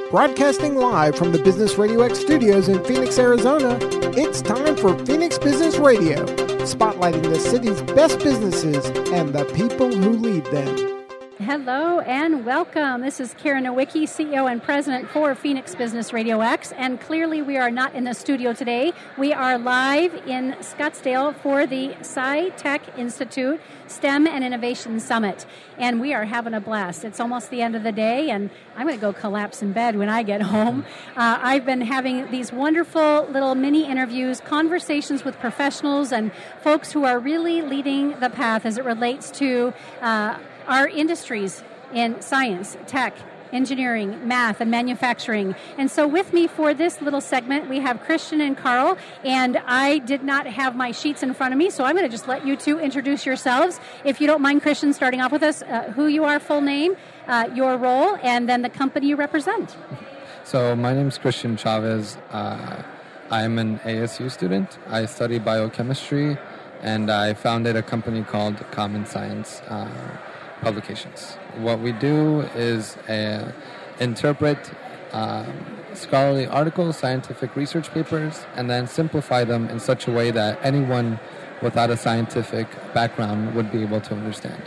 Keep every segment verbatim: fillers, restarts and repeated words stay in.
Broadcasting live from the Business Radio X studios in Phoenix, Arizona, it's time for Phoenix Business Radio, spotlighting the city's best businesses and the people who lead them. Hello and welcome. This is Karen Nowicki, C E O and President for Phoenix Business Radio X, and clearly we are not in the studio today. We are live in Scottsdale for the SciTech Institute STEM and Innovation Summit, and we are having a blast. It's almost the end of the day, and I'm going to go collapse in bed when I get home. Uh, I've been having these wonderful little mini interviews, conversations with professionals and folks who are really leading the path as it relates to uh, our industries in science, tech, engineering, math, and manufacturing. And so with me for this little segment, we have Christian and Carl, and I did not have my sheets in front of me, so I'm going to just let you two introduce yourselves. If you don't mind, Christian, starting off with us, uh, who you are, full name, uh, your role, and then the company you represent. So my name is Christian Chavez. Uh, I'm an A S U student. I study biochemistry, and I founded a company called Common Science uh, Publications. What we do is uh, interpret um, scholarly articles, scientific research papers, and then simplify them in such a way that anyone without a scientific background would be able to understand.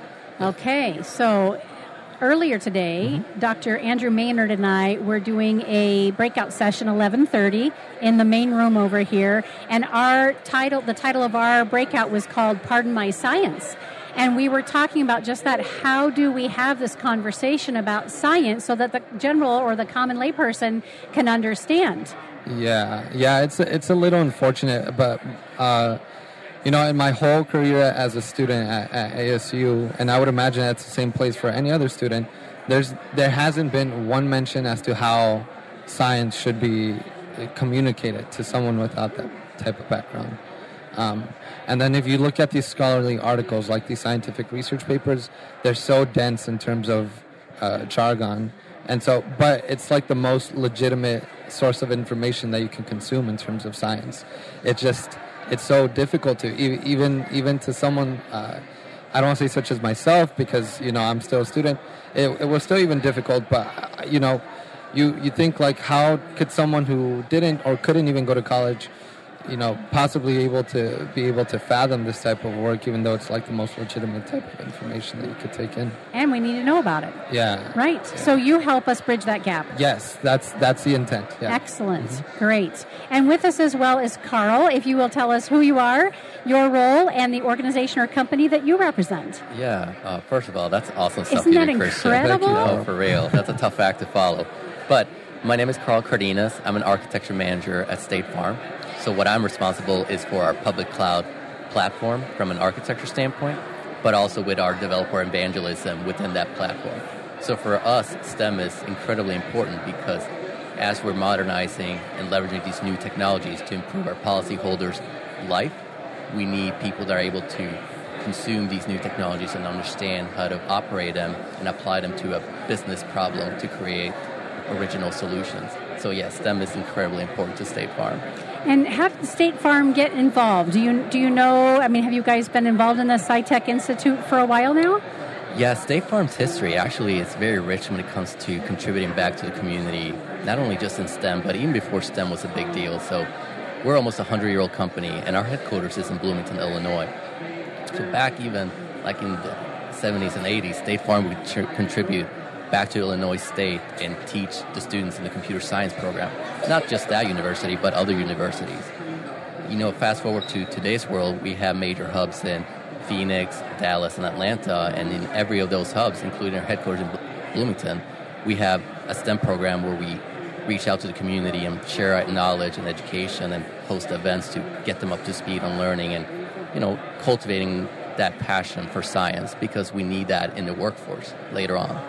Okay, so earlier today, mm-hmm. Doctor Andrew Maynard and I were doing a breakout session, eleven thirty, in the main room over here, and our title, the title of our breakout was called Pardon My Science. And we were talking about just that. How do we have this conversation about science so that the general or the common layperson can understand? Yeah, yeah, it's a, it's a little unfortunate, but uh, you know, in my whole career as a student at, at A S U, and I would imagine that's the same place for any other student, there's there hasn't been one mention as to how science should be communicated to someone without that type of background. Um, and then if you look at these scholarly articles, like these scientific research papers, they're so dense in terms of uh, jargon. And so, but it's like the most legitimate source of information that you can consume in terms of science. It just, it's so difficult to, even even to someone, uh, I don't want to say such as myself, because, you know, I'm still a student. It, it was still even difficult, but, uh, you know, you, you think like, how could someone who didn't or couldn't even go to college, you know, possibly able to be able to fathom this type of work, even though it's like the most legitimate type of information that you could take in. And we need to know about it. Yeah. Right. Yeah. So you help us bridge that gap. Yes, that's that's the intent. Yeah. Excellent. Mm-hmm. Great. And with us as well is Carl. If you will tell us who you are, your role, and the organization or company that you represent. Yeah. Uh, first of all, that's awesome stuff. Isn't that you do, Christian. incredible? No, for real. That's a tough act to follow. But my name is Carl Cardenas. I'm an architecture manager at State Farm. So what I'm responsible is for our public cloud platform from an architecture standpoint, but also with our developer evangelism within that platform. So for us, STEM is incredibly important because as we're modernizing and leveraging these new technologies to improve our policyholders' life, we need people that are able to consume these new technologies and understand how to operate them and apply them to a business problem to create original solutions. So yes, STEM is incredibly important to State Farm. And how did State Farm get involved? Do you do you know, I mean, have you guys been involved in the SciTech Institute for a while now? Yeah, State Farm's history actually is very rich when it comes to contributing back to the community, not only just in STEM, but even before STEM was a big deal. So we're almost a hundred-year-old company, and our headquarters is in Bloomington, Illinois. So back even like in the seventies and eighties, State Farm would tr- contribute back to Illinois State and teach the students in the computer science program. Not just that university, but other universities. You know, fast forward to today's world, we have major hubs in Phoenix, Dallas, and Atlanta, and in every of those hubs, including our headquarters in Bloomington, we have a STEM program where we reach out to the community and share our knowledge and education and host events to get them up to speed on learning and, you know, cultivating that passion for science, because we need that in the workforce later on.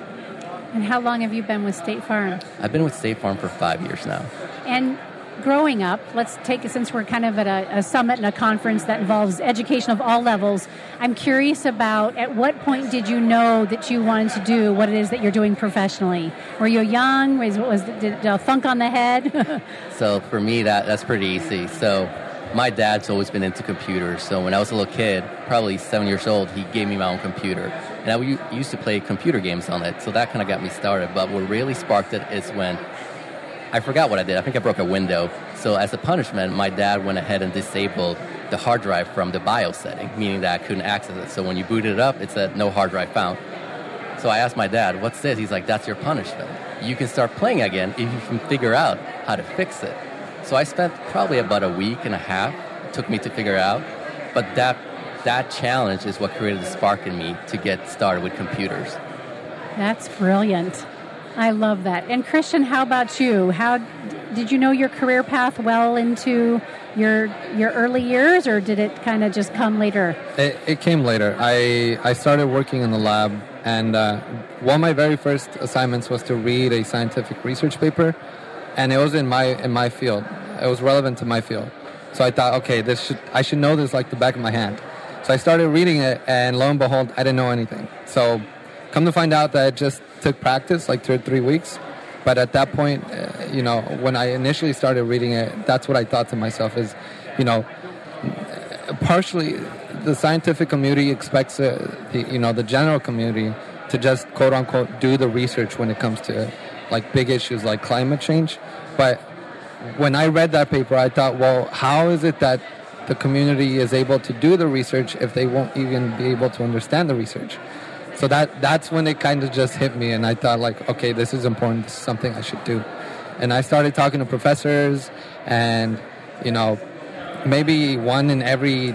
And how long have you been with State Farm? I've been with State Farm for five years now. And growing up, let's take it, since we're kind of at a, a summit and a conference that involves education of all levels, I'm curious about, at what point did you know that you wanted to do what it is that you're doing professionally? Were you young? Was, was did, did a thunk on the head? So for me, that that's pretty easy. So my dad's always been into computers. So when I was a little kid, probably seven years old, he gave me my own computer. And I u- used to play computer games on it. So that kind of got me started. But what really sparked it is when I forgot what I did. I think I broke a window. So as a punishment, my dad went ahead and disabled the hard drive from the BIOS setting, meaning that I couldn't access it. So when you booted it up, it said no hard drive found. So I asked my dad, what's this? He's like, that's your punishment. You can start playing again if you can figure out how to fix it. So I spent probably about a week and a half. It took me to figure out. But that that challenge is what created the spark in me to get started with computers. That's brilliant. I love that. And Christian, how about you? How did you know your career path well into your your early years, or did it kind of just come later? It, it came later. I, I started working in the lab, and uh, one of my very first assignments was to read a scientific research paper, and it was in my in my field. It was relevant to my field. So I thought, okay, this should I should know this like the back of my hand. So I started reading it, and lo and behold, I didn't know anything. So come to find out that it just took practice, like two or three weeks. But at that point, uh, you know, when I initially started reading it, that's what I thought to myself is, you know, partially the scientific community expects, uh, the, you know, the general community to just, quote unquote, do the research when it comes to, like, big issues like climate change. But when I read that paper, I thought, well, how is it that the community is able to do the research if they won't even be able to understand the research? So that that's when it kind of just hit me, and I thought, like, okay, this is important. This is something I should do. And I started talking to professors, and, you know, maybe one in every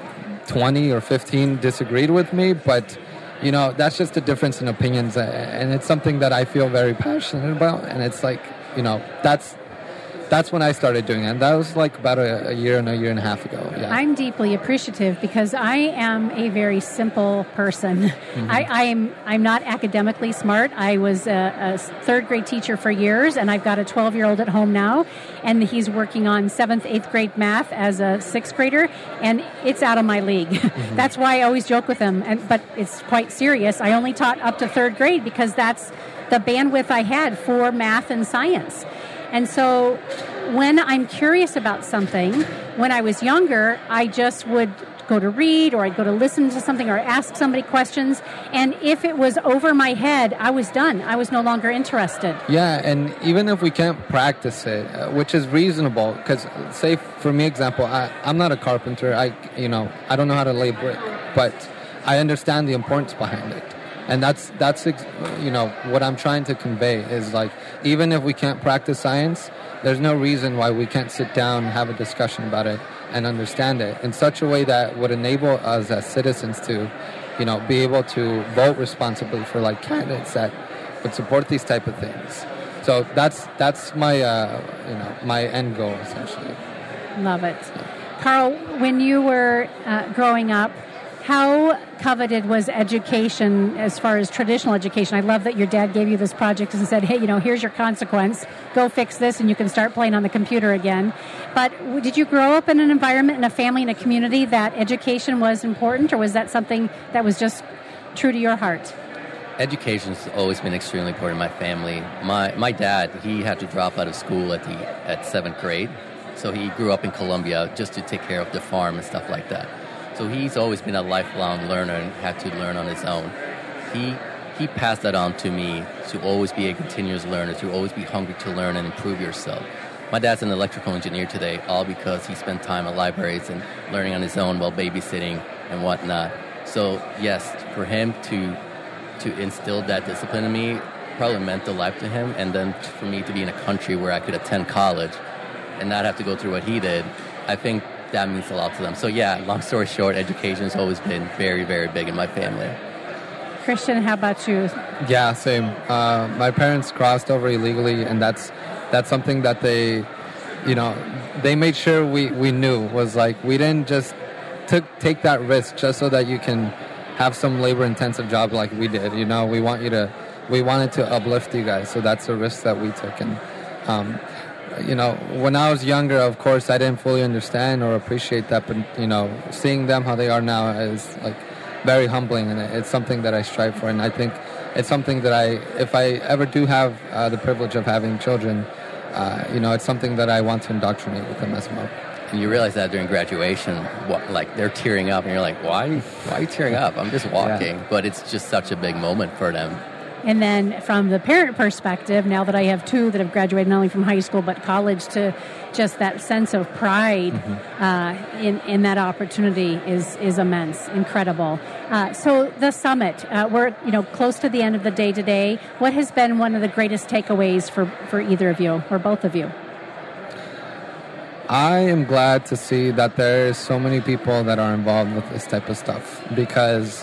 twenty or fifteen disagreed with me, but, you know, that's just a difference in opinions, and it's something that I feel very passionate about, and it's like, you know, that's That's when I started doing it. And that was like about a, a year and a year and a half ago. Yeah. I'm deeply appreciative because I am a very simple person. Mm-hmm. I, I'm I'm not academically smart. I was a, a third grade teacher for years, and I've got a twelve-year-old at home now, and he's working on seventh, eighth grade math as a sixth grader, and it's out of my league. Mm-hmm. That's why I always joke with him, and but it's quite serious. I only taught up to third grade because that's the bandwidth I had for math and science. And so when I'm curious about something, when I was younger, I just would go to read, or I'd go to listen to something, or ask somebody questions. And if it was over my head, I was done. I was no longer interested. Yeah, and even if we can't practice it, uh, which is reasonable, because say for me, example, I, I'm not a carpenter. I, you know, I don't know how to lay brick, but I understand the importance behind it. And that's, that's you know, what I'm trying to convey is, like, even if we can't practice science, there's no reason why we can't sit down and have a discussion about it and understand it in such a way that would enable us as citizens to, you know, be able to vote responsibly for, like, candidates that would support these type of things. So that's that's my, uh, you know, my end goal, essentially. Love it. Carl, when you were uh, growing up, how coveted was education as far as traditional education? I love that your dad gave you this project and said, hey, you know, here's your consequence. Go fix this and you can start playing on the computer again. But did you grow up in an environment, in a family, in a community that education was important, or was that something that was just true to your heart? Education has always been extremely important in my family. My my dad, he had to drop out of school at the at seventh grade. So he grew up in Colombia just to take care of the farm and stuff like that. So he's always been a lifelong learner and had to learn on his own. He he passed that on to me, to always be a continuous learner, to always be hungry to learn and improve yourself. My dad's an electrical engineer today, all because he spent time at libraries and learning on his own while babysitting and whatnot. So yes, for him to to instill that discipline in me probably meant the life to him. And then for me to be in a country where I could attend college and not have to go through what he did, I think that means a lot to them. So yeah, long story short, education has always been very, very big in my family. Christian, how about you? Yeah, same. Uh, my parents crossed over illegally, and that's that's something that they, you know, they made sure we, we knew, was like, we didn't just took take that risk just so that you can have some labor-intensive job like we did. You know, we want you to, we wanted to uplift you guys, so that's a risk that we took. And um, you know, when I was younger, of course, I didn't fully understand or appreciate that, but, you know, seeing them how they are now is, like, very humbling, and it's something that I strive for. And I think it's something that I, if I ever do have uh, the privilege of having children, uh, you know, it's something that I want to indoctrinate with them as well. And you realize that during graduation, what, like they're tearing up, and you're like, why? Why are you tearing up? I'm just walking. Yeah. But it's just such a big moment for them. And then from the parent perspective, now that I have two that have graduated not only from high school but college, to just that sense of pride mm-hmm. uh, in, in that opportunity is is immense, incredible. Uh, so the summit, uh, we're you know close to the end of the day today. What has been one of the greatest takeaways for, for either of you or both of you? I am glad to see that there is so many people that are involved with this type of stuff, because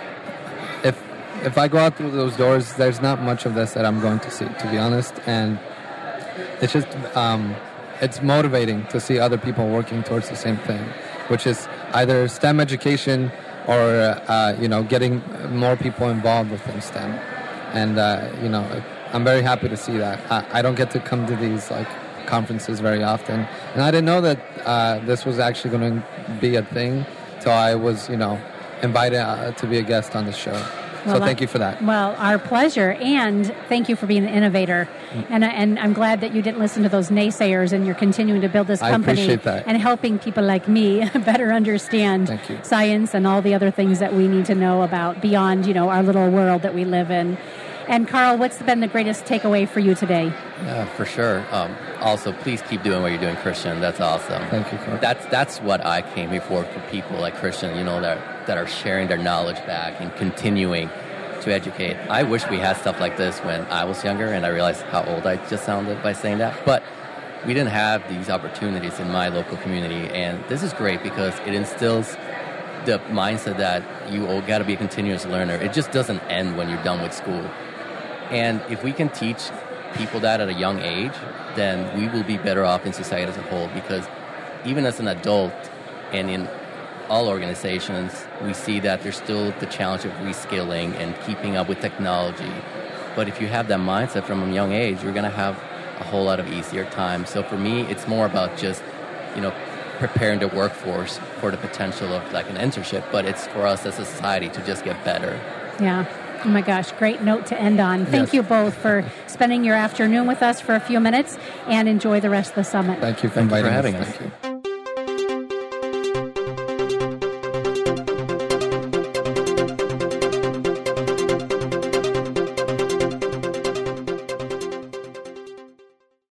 if if I go out through those doors, there's not much of this that I'm going to see, to be honest. And it's just um, it's motivating to see other people working towards the same thing, which is either STEM education or uh, you know getting more people involved within STEM. And uh, you know I'm very happy to see that. I, I don't get to come to these like conferences very often, and I didn't know that uh, this was actually going to be a thing till I was, you know, invited uh, to be a guest on the show. Well, so thank you for that. Well, our pleasure, and thank you for being an innovator. Mm. And and I'm glad that you didn't listen to those naysayers, and you're continuing to build this company. I appreciate that. And helping people like me better understand science and all the other things that we need to know about beyond, you know, our little world that we live in. And Carl, what's been the greatest takeaway for you today? Yeah, for sure. Um, also, please keep doing what you're doing, Christian. That's awesome. Thank you, Carl. That's that's what I came here for, for people like Christian, you know, that that are sharing their knowledge back and continuing to educate. I wish we had stuff like this when I was younger, and I realized how old I just sounded by saying that. But we didn't have these opportunities in my local community, and this is great because it instills the mindset that you all got to be a continuous learner. It just doesn't end when you're done with school. And if we can teach people that at a young age, then we will be better off in society as a whole, because even as an adult and in all organizations, we see that there's still the challenge of reskilling and keeping up with technology. But if you have that mindset from a young age, you're going to have a whole lot of easier time. So for me, it's more about just, you know, preparing the workforce for the potential of like an internship, but it's for us as a society to just get better. Yeah. Oh my gosh, great note to end on. Thank yes. you both for spending your afternoon with us for a few minutes, and enjoy the rest of the summit. Thank you for Thank inviting you for having us. us. Thank you.